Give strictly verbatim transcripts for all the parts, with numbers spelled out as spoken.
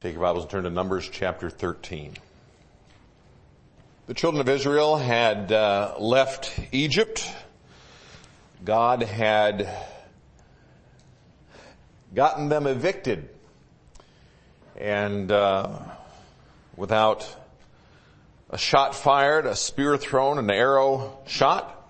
Take your Bibles and turn to Numbers chapter thirteen. The children of Israel had uh, left Egypt. God had gotten them evicted. And uh, without a shot fired, a spear thrown, an arrow shot,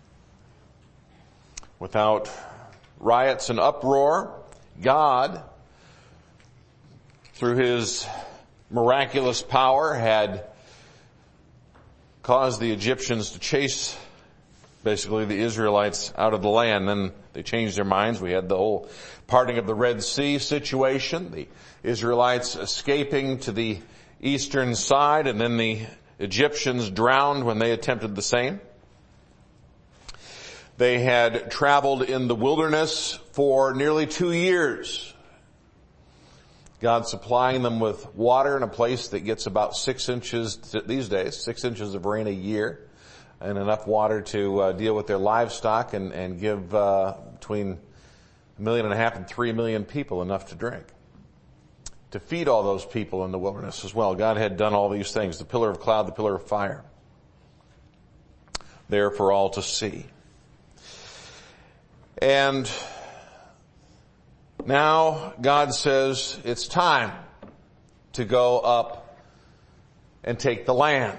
without riots and uproar, God, through his miraculous power, had caused the Egyptians to chase basically the Israelites out of the land. Then they changed their minds. We had the whole parting of the Red Sea situation, the Israelites escaping to the eastern side, and then the Egyptians drowned when they attempted the same. They had traveled in the wilderness for nearly two years. God supplying them with water in a place that gets about six inches these days, six inches of rain a year, and enough water to uh, deal with their livestock and, and give uh, between a million and a half and three million people enough to drink. To feed all those people in the wilderness as well. God had done all these things. The pillar of cloud, the pillar of fire. There for all to see. And now God says it's time to go up and take the land.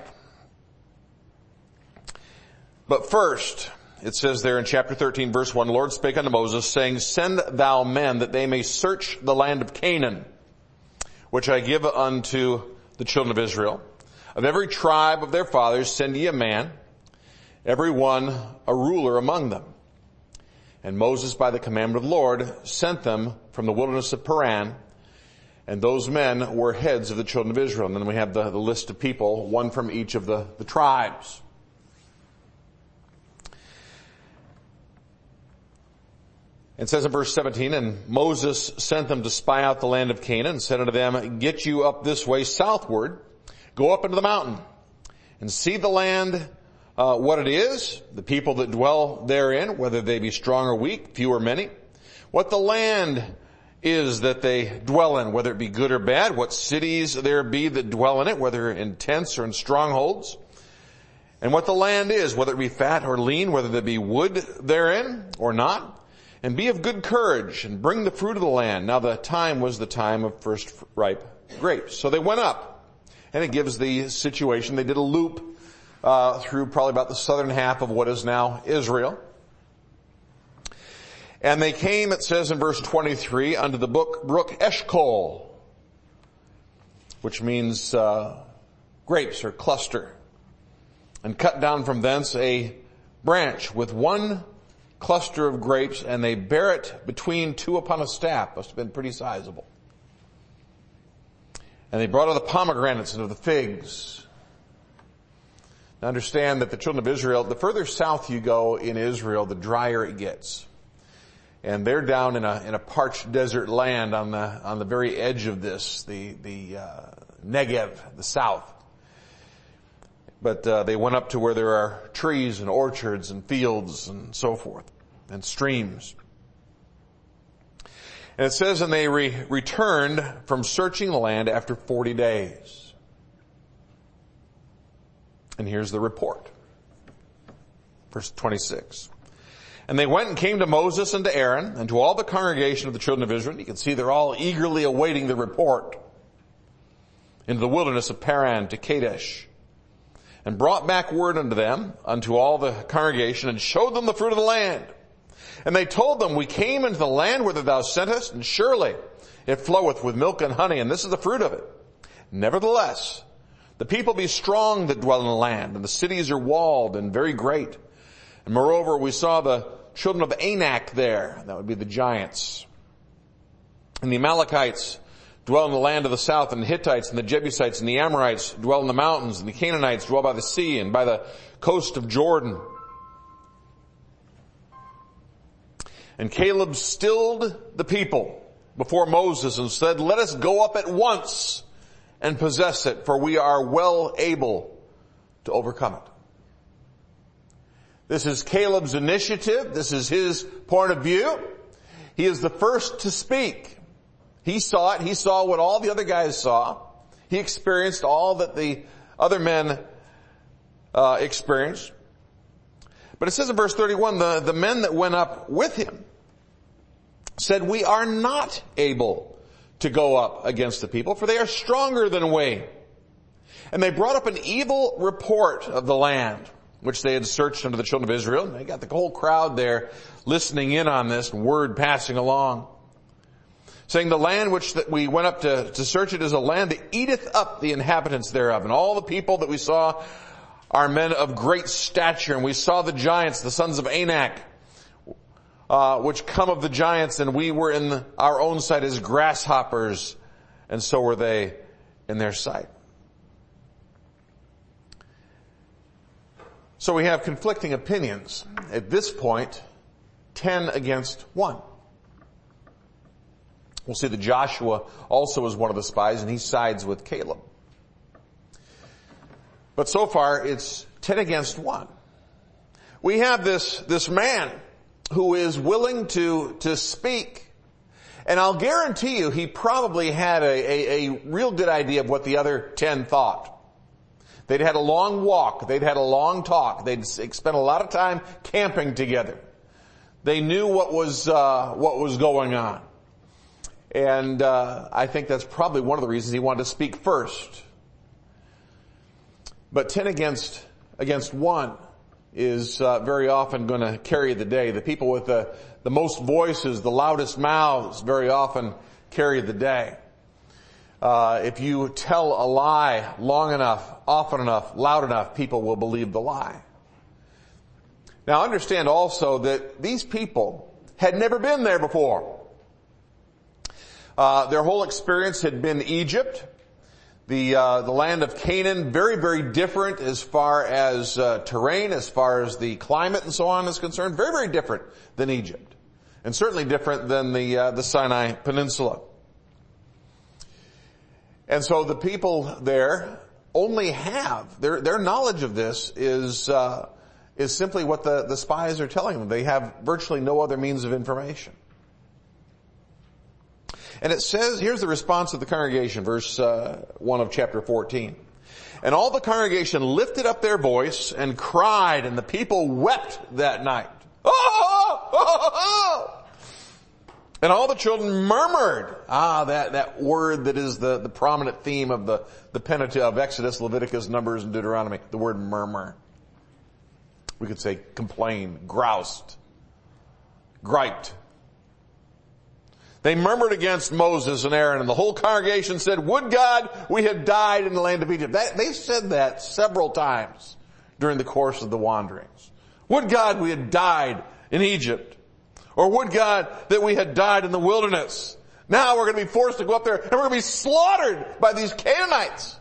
But first, it says there in chapter thirteen verse one, the Lord spake unto Moses, saying, Send thou men that they may search the land of Canaan, which I give unto the children of Israel. Of every tribe of their fathers send ye a man, every one a ruler among them. And Moses, by the commandment of the Lord, sent them from the wilderness of Paran, and those men were heads of the children of Israel. And then we have the, the list of people, one from each of the, the tribes. It says in verse seventeen, And Moses sent them to spy out the land of Canaan, and said unto them, Get you up this way southward, go up into the mountain, and see the land, uh, what it is, the people that dwell therein, whether they be strong or weak, few or many, what the land is that they dwell in, whether it be good or bad, what cities there be that dwell in it, whether in tents or in strongholds, and what the land is, whether it be fat or lean, whether there be wood therein or not. And be of good courage, and bring the fruit of the land. Now the time was the time of first ripe grapes. So they went up, and it gives the situation. They did a loop uh, through probably about the southern half of what is now Israel. And they came, it says in verse twenty-three, unto the brook, brook Eshcol, which means uh, grapes or cluster, and cut down from thence a branch with one cluster of grapes, and they bear it between two upon a staff. Must have been pretty sizable. And they brought of the pomegranates and of the figs. Now understand that the children of Israel, the further south you go in Israel, the drier it gets. And they're down in a, in a parched desert land on the, on the very edge of this, the, the, uh, Negev, the south. But uh, they went up to where there are trees and orchards and fields and so forth, and streams. And it says, and they re- returned from searching the land after forty days. And here's the report. Verse twenty-six. And they went and came to Moses and to Aaron and to all the congregation of the children of Israel. You can see they're all eagerly awaiting the report. Into the wilderness of Paran to Kadesh. And brought back word unto them, unto all the congregation, and showed them the fruit of the land. And they told them, We came into the land whither thou sentest, and surely it floweth with milk and honey, and this is the fruit of it. Nevertheless, the people be strong that dwell in the land, and the cities are walled and very great. And moreover, we saw the children of Anak there, that would be the giants. And the Amalekites dwell in the land of the south, and the Hittites and the Jebusites and the Amorites dwell in the mountains, and the Canaanites dwell by the sea and by the coast of Jordan. And Caleb stilled the people before Moses and said, Let us go up at once and possess it, for we are well able to overcome it. This is Caleb's initiative. This is his point of view. He is the first to speak. He saw it. He saw what all the other guys saw. He experienced all that the other men uh, experienced. But it says in verse thirty-one, the, the men that went up with him said, we are not able to go up against the people, for they are stronger than we. And they brought up an evil report of the land, which they had searched unto the children of Israel. And they got the whole crowd there listening in on this, word passing along, saying, the land which that we went up to, to search it is a land that eateth up the inhabitants thereof. And all the people that we saw are men of great stature. And we saw the giants, the sons of Anak, uh, which come of the giants, and we were in the, our own sight as grasshoppers, and so were they in their sight. So we have conflicting opinions. At this point, ten against one. We'll see that Joshua also is one of the spies, and he sides with Caleb. But so far, it's ten against one. We have this, this man who is willing to, to speak. And I'll guarantee you he probably had a, a, a real good idea of what the other ten thought. They'd had a long walk. They'd had a long talk. They'd spent a lot of time camping together. They knew what was, uh, what was going on. And, uh, I think that's probably one of the reasons he wanted to speak first. But ten against, against one is, uh, very often going to carry the day. The people with the, the most voices, the loudest mouths, very often carry the day. Uh, if you tell a lie long enough, often enough, loud enough, people will believe the lie. Now understand also that these people had never been there before. Uh, their whole experience had been Egypt, the uh, the land of Canaan, very, very different as far as uh, terrain, as far as the climate and so on is concerned, very, very different than Egypt, and certainly different than the uh, the Sinai Peninsula. And so the people there only have, their, their knowledge of this is, uh, is simply what the, the spies are telling them. They have virtually no other means of information. And it says, here's the response of the congregation, verse, uh, one of chapter fourteen. And all the congregation lifted up their voice and cried, and the people wept that night. Oh, oh, oh, oh. And all the children murmured. Ah, that, that word that is the, the prominent theme of the, the Pentateuch, of Exodus, Leviticus, Numbers, and Deuteronomy. The word murmur. We could say complain, groused, griped. They murmured against Moses and Aaron, and the whole congregation said, would God we had died in the land of Egypt. That, they said that several times during the course of the wanderings. Would God we had died in Egypt. Or would God that we had died in the wilderness. Now we're going to be forced to go up there and we're going to be slaughtered by these Canaanites.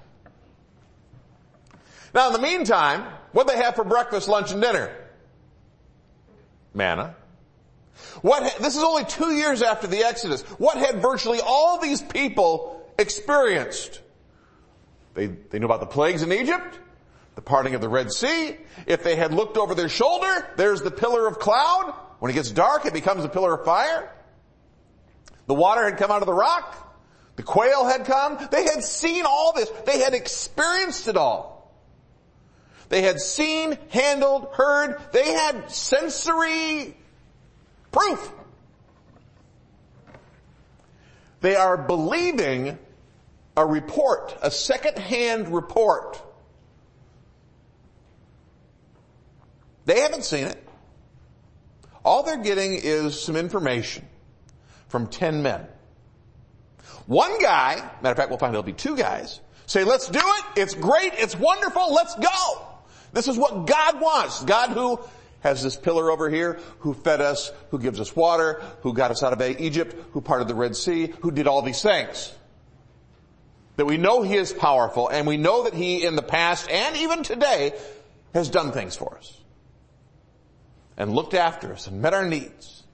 Now in the meantime, what did they have for breakfast, lunch, and dinner? Manna. What, ha- this is only two years after the Exodus. What had virtually all these people experienced? They, they knew about the plagues in Egypt, the parting of the Red Sea. If they had looked over their shoulder, there's the pillar of cloud. When it gets dark, it becomes a pillar of fire. The water had come out of the rock. The quail had come. They had seen all this. They had experienced it all. They had seen, handled, heard. They had sensory proof. They are believing a report, a second-hand report. They haven't seen it. All they're getting is some information from ten men. One guy, matter of fact, we'll find it'll be two guys, say, let's do it. It's great. It's wonderful. Let's go. This is what God wants. God who has this pillar over here, who fed us, who gives us water, who got us out of Egypt, who parted the Red Sea, who did all these things. That we know He is powerful, and we know that He in the past and even today has done things for us. And looked after us and met our needs.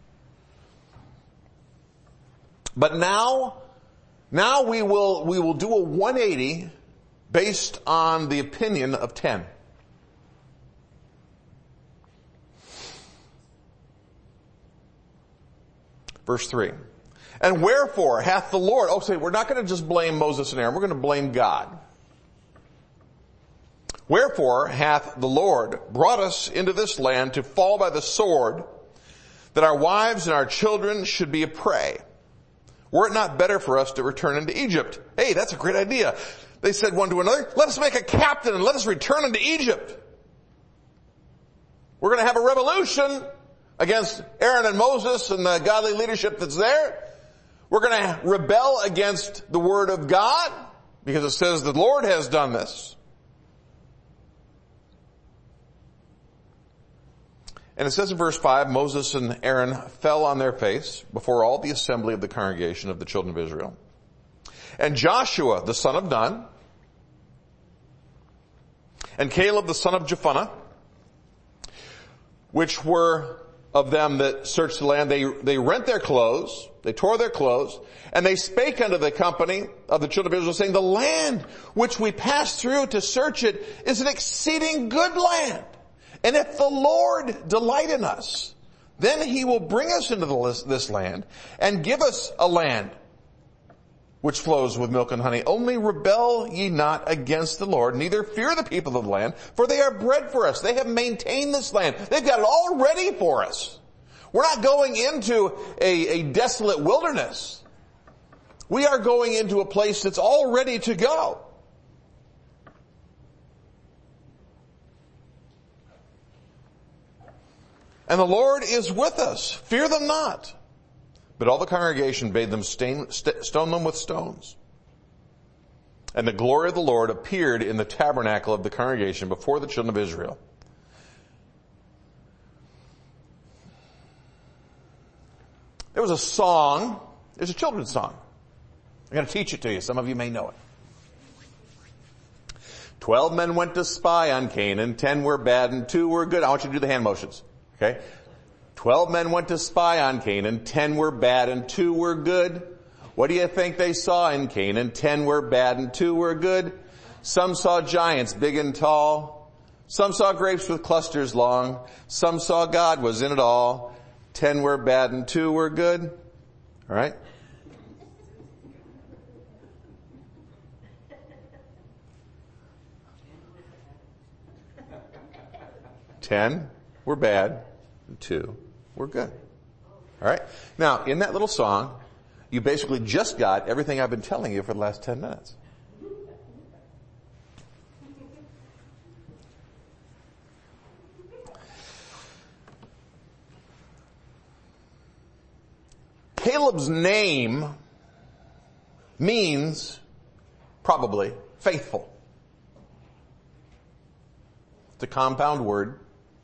But now, now we will, we will do a one eighty based on the opinion of ten. Verse three. And wherefore hath the Lord, oh say, we're not going to just blame Moses and Aaron, we're going to blame God. Wherefore hath the Lord brought us into this land to fall by the sword, that our wives and our children should be a prey. Were it not better for us to return into Egypt? Hey, that's a great idea. They said one to another, let us make a captain and let us return into Egypt. We're going to have a revolution against Aaron and Moses and the godly leadership that's there. We're going to rebel against the word of God because it says the Lord has done this. And it says in verse five, Moses and Aaron fell on their face before all the assembly of the congregation of the children of Israel. And Joshua, the son of Nun, and Caleb, the son of Jephunneh, which were of them that searched the land, they, they rent their clothes, they tore their clothes, and they spake unto the company of the children of Israel, saying, the land which we passed through to search it is an exceeding good land. And if the Lord delight in us, then he will bring us into the, this land and give us a land which flows with milk and honey. Only rebel ye not against the Lord, neither fear the people of the land, for they are bread for us. They have maintained this land. They've got it all ready for us. We're not going into a, a desolate wilderness. We are going into a place that's all ready to go. And the Lord is with us. Fear them not. But all the congregation bade them stain, st- stone them with stones. And the glory of the Lord appeared in the tabernacle of the congregation before the children of Israel. There was a song. There's a children's song. I'm going to teach it to you. Some of you may know it. Twelve men went to spy on Canaan. Ten were bad and two were good. I want you to do the hand motions. Okay? Twelve men went to spy on Canaan. Ten were bad and two were good. What do you think they saw in Canaan? Ten were bad and two were good. Some saw giants big and tall. Some saw grapes with clusters long. Some saw God was in it all. Ten were bad and two were good. All right? Ten were bad and two were good. All right? Now, in that little song, you basically just got everything I've been telling you for the last ten minutes. Caleb's name means, probably, faithful. It's a compound word.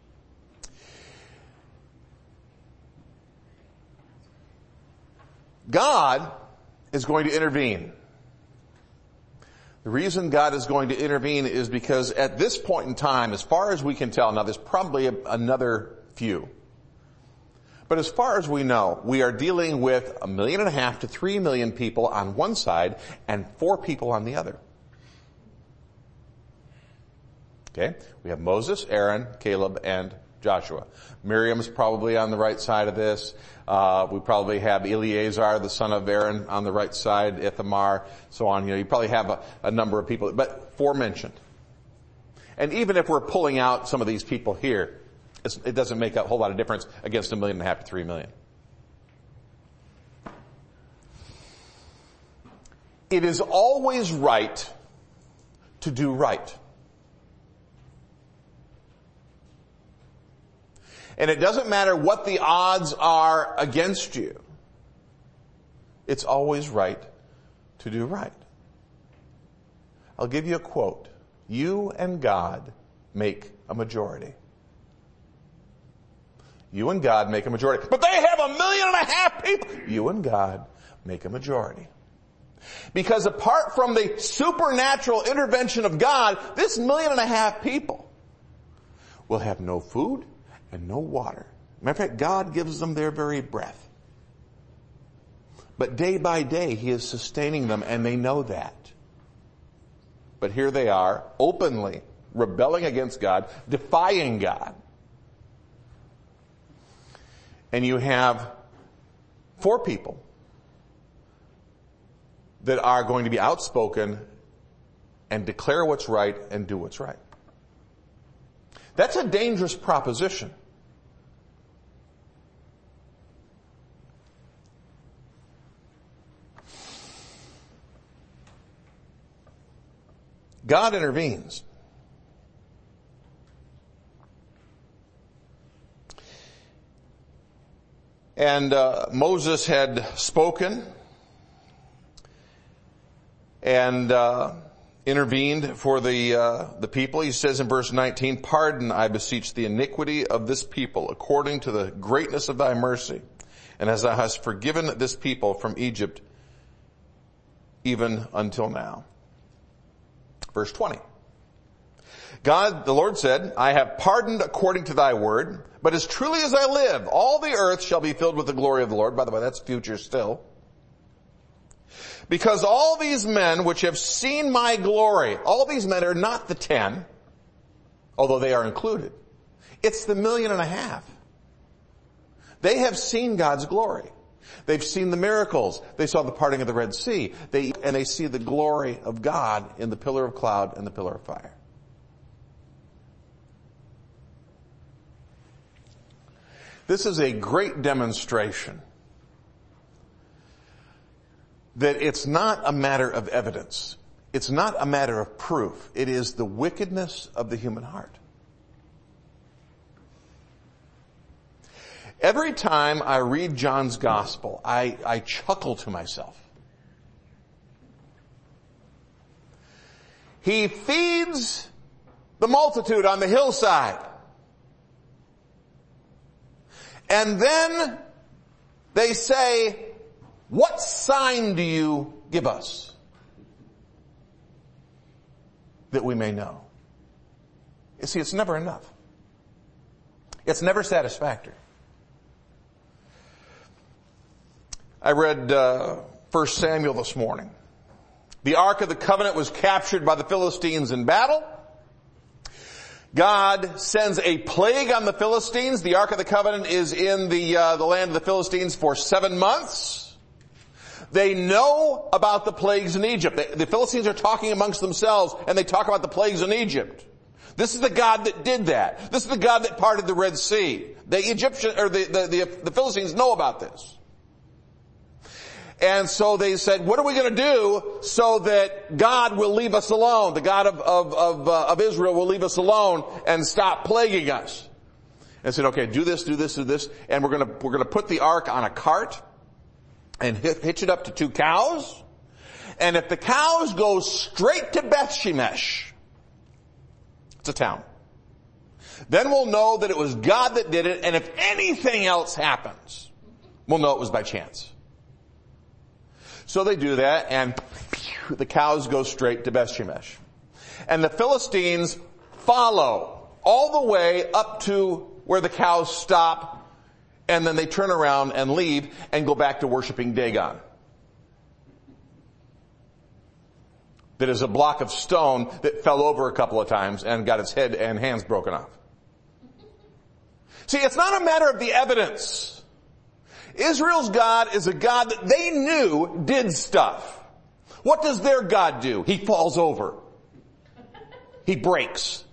God is going to intervene. The reason God is going to intervene is because at this point in time, as far as we can tell, now there's probably a, another few, but as far as we know, we are dealing with a million and a half to three million people on one side and four people on the other. Okay? We have Moses, Aaron, Caleb, and Joshua. Miriam's probably on the right side of this. Uh, we probably have Eleazar, the son of Aaron, on the right side, Ithamar, so on. You know, you probably have a, a number of people, but four mentioned. And even if we're pulling out some of these people here, it's, it doesn't make a whole lot of difference against a million and a half to three million. It is always right to do right. And it doesn't matter what the odds are against you. It's always right to do right. I'll give you a quote. You and God make a majority. You and God make a majority. But they have a million and a half people. You and God make a majority. Because apart from the supernatural intervention of God, this million and a half people will have no food and no water. Matter of fact, God gives them their very breath. But day by day, He is sustaining them, and they know that. But here they are, openly rebelling against God, defying God. And you have four people that are going to be outspoken and declare what's right and do what's right. That's a dangerous proposition. God intervenes. And uh, Moses had spoken and uh, intervened for the uh, the people. He says in verse nineteen, "Pardon, I beseech, the iniquity of this people, according to the greatness of thy mercy, and as thou hast forgiven this people from Egypt, even until now." Verse twenty. God, the Lord said, "I have pardoned according to thy word, but as truly as I live, all the earth shall be filled with the glory of the Lord." By the way, that's future still. "Because all these men which have seen my glory," all these men are not the ten, although they are included. It's the million and a half. They have seen God's glory. They've seen the miracles. They saw the parting of the Red Sea. They, and they see the glory of God in the pillar of cloud and the pillar of fire. This is a great demonstration that it's not a matter of evidence. It's not a matter of proof. It is the wickedness of the human heart. Every time I read John's gospel, I, I chuckle to myself. He feeds the multitude on the hillside. And then they say, "What sign do you give us that we may know?" You see, it's never enough. It's never satisfactory. I read uh, First Samuel this morning. The Ark of the Covenant was captured by the Philistines in battle. God sends a plague on the Philistines. The Ark of the Covenant is in the uh, the land of the Philistines for seven months. They know about the plagues in Egypt. The, the Philistines are talking amongst themselves, and they talk about the plagues in Egypt. This is the God that did that. This is the God that parted the Red Sea. The Egyptian or the the, the, the Philistines know about this. And so they said, "What are we going to do so that God will leave us alone? The God of of of, uh, of Israel will leave us alone and stop plaguing us." And said, "Okay, do this, do this, do this, and we're going to we're going to put the ark on a cart and hitch it up to two cows. And if the cows go straight to Beth Shemesh, it's a town, then we'll know that it was God that did it. And if anything else happens, we'll know it was by chance." So they do that, and phew, the cows go straight to Beth Shemesh. And the Philistines follow all the way up to where the cows stop, and then they turn around and leave and go back to worshiping Dagon. That is a block of stone that fell over a couple of times and got its head and hands broken off. See, it's not a matter of the evidence. Israel's God is a God that they knew did stuff. What does their God do? He falls over. He breaks.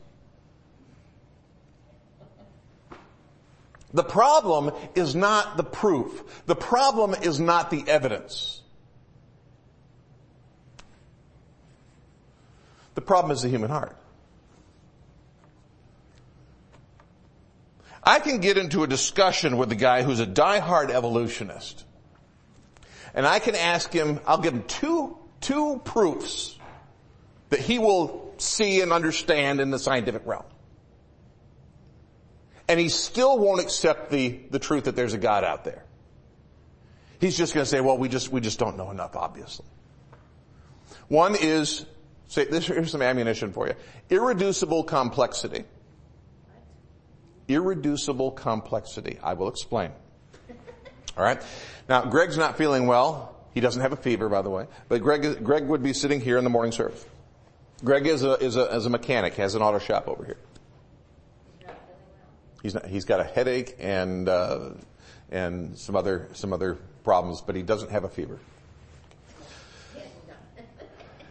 The problem is not the proof. The problem is not the evidence. The problem is the human heart. I can get into a discussion with a guy who's a diehard evolutionist. And I can ask him, I'll give him two, two proofs that he will see and understand in the scientific realm. And he still won't accept the, the truth that there's a God out there. He's just going to say, well, we just, we just don't know enough, obviously. One is, say, this, here's some ammunition for you. Irreducible complexity. Irreducible complexity. I will explain. All right. Now, Greg's not feeling well. He doesn't have a fever, by the way. But Greg, Greg would be sitting here in the morning service. Greg is a, is a, is a mechanic, has an auto shop over here. He's not, he's got a headache and, uh, and some other, some other problems, but he doesn't have a fever.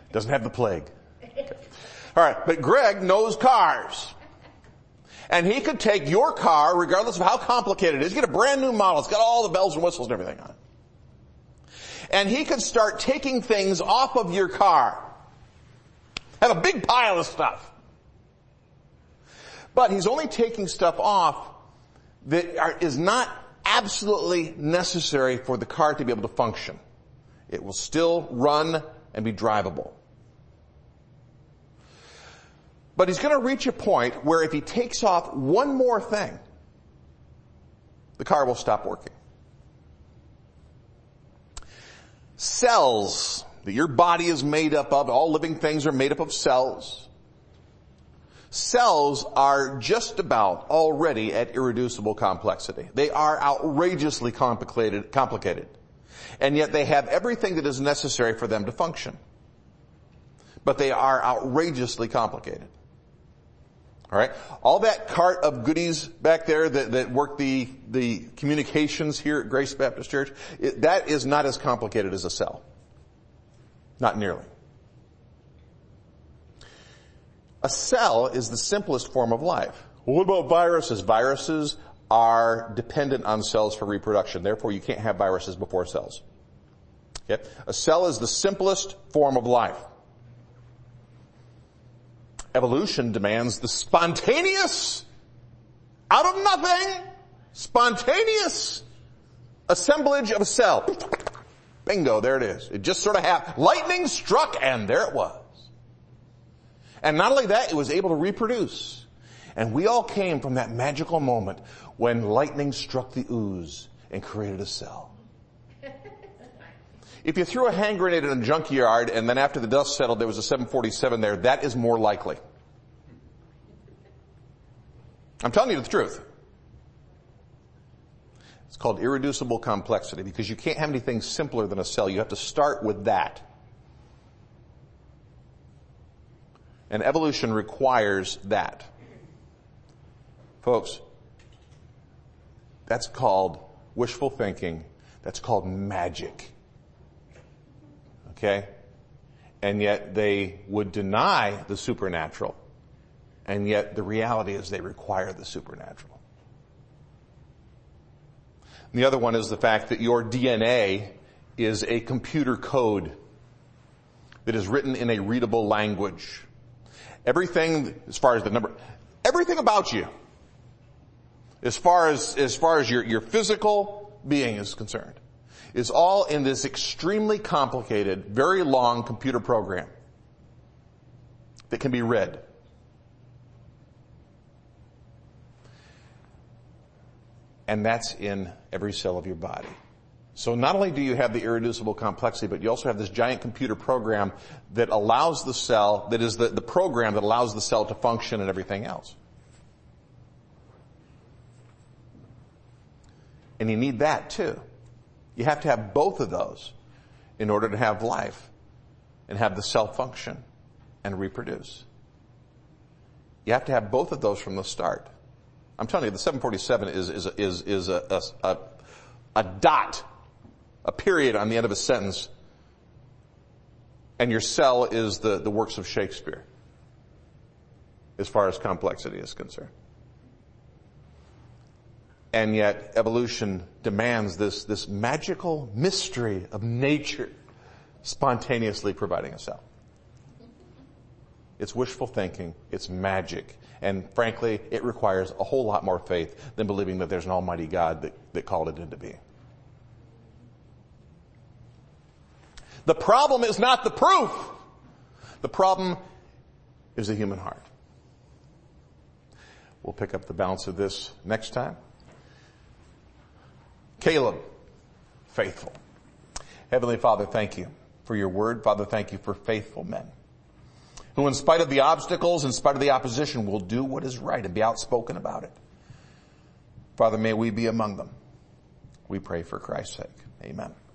Doesn't have the plague. Okay. All right, but Greg knows cars. And he could take your car, regardless of how complicated it is, get a brand new model, it's got all the bells and whistles and everything on it. And he could start taking things off of your car. Have a big pile of stuff. But he's only taking stuff off that are, is not absolutely necessary for the car to be able to function. It will still run and be drivable. But he's going to reach a point where if he takes off one more thing, the car will stop working. Cells that your body is made up of, all living things are made up of cells. Cells are just about already at irreducible complexity. They are outrageously complicated, complicated. And yet they have everything that is necessary for them to function. But they are outrageously complicated. All right? All that cart of goodies back there that, that work the, the communications here at Grace Baptist Church, it, that is not as complicated as a cell. Not nearly. A cell is the simplest form of life. Well, what about viruses? Viruses are dependent on cells for reproduction. Therefore, you can't have viruses before cells. Okay? A cell is the simplest form of life. Evolution demands the spontaneous, out of nothing, spontaneous assemblage of a cell. Bingo, there it is. It just sort of happened. Lightning struck and there it was. And not only that, it was able to reproduce. And we all came from that magical moment when lightning struck the ooze and created a cell. If you threw a hand grenade in a junkyard and then after the dust settled there was a seven forty-seven there, that is more likely. I'm telling you the truth. It's called irreducible complexity because you can't have anything simpler than a cell. You have to start with that. And evolution requires that. Folks, that's called wishful thinking. That's called magic. Okay? And yet they would deny the supernatural. And yet the reality is they require the supernatural. And the other one is the fact that your D N A is a computer code that is written in a readable language. Everything, as far as the number, everything about you, as far as, as far as your, your physical being is concerned, is all in this extremely complicated, very long computer program that can be read. And that's in every cell of your body. So not only do you have the irreducible complexity, but you also have this giant computer program that allows the cell, that is the, the program that allows the cell to function and everything else. And you need that too. You have to have both of those in order to have life and have the cell function and reproduce. You have to have both of those from the start. I'm telling you, the seven forty-seven is, is, is, is a, a, a dot, a period on the end of a sentence, and your cell is the, the works of Shakespeare as far as complexity is concerned. And yet evolution demands this, this magical mystery of nature spontaneously providing a cell. It's wishful thinking, it's magic, and frankly, it requires a whole lot more faith than believing that there's an almighty God that, that called it into being. The problem is not the proof. The problem is the human heart. We'll pick up the balance of this next time. Caleb, faithful. Heavenly Father, thank you for your word. Father, thank you for faithful men who, in spite of the obstacles, in spite of the opposition, will do what is right and be outspoken about it. Father, may we be among them. We pray for Christ's sake. Amen.